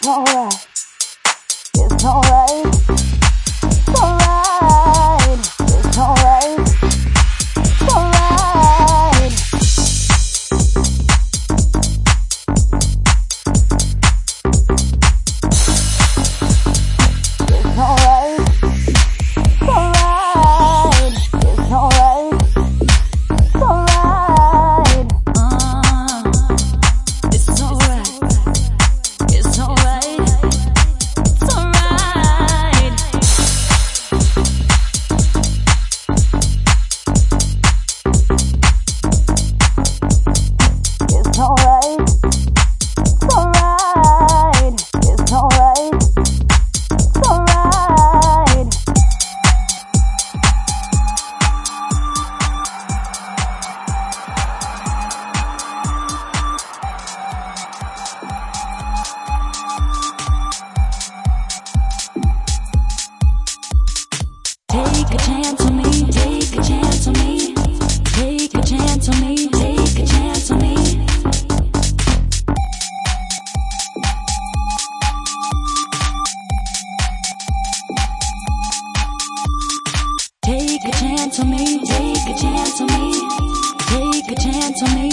It's alright. It's alright. It's alright. It's alright. It's alright. It's alright. It's alright. It's alright. It's alright. It's alright. It's alright. It's alright. It's alright. It's alright. It's alright. It's alright. Take a chance on me, take a chance on me, take a chance on me, take a chance on me. Take a chance on me, take a chance on me, take a chance on me.